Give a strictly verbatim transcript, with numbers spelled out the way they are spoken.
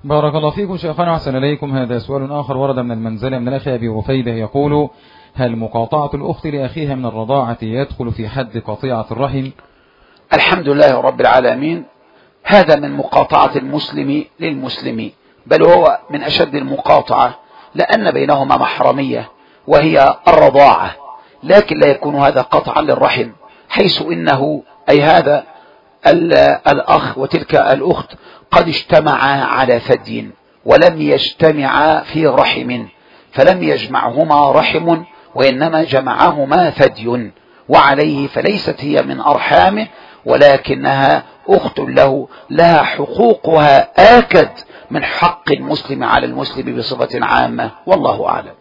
بارك الله فيكم شيخنا وحسن إليكم. هذا سؤال آخر ورد من المنزلة من الأخ أبي رفيدة يقول: هل مقاطعة الأخت لأخيها من الرضاعة يدخل في حد قطيعة الرحم؟ الحمد لله رب العالمين، هذا من مقاطعة المسلم للمسلم، بل هو من أشد المقاطعة، لأن بينهما محرمية وهي الرضاعة، لكن لا يكون هذا قطعا للرحم، حيث إنه أي هذا الأخ وتلك الأخت قد اجتمعا على ثدي ولم يجتمعا في رحم، فلم يجمعهما رحم وإنما جمعهما ثدي، وعليه فليست هي من أرحامه، ولكنها أخت له، لها حقوقها آكد من حق المسلم على المسلم بصفة عامة، والله أعلم.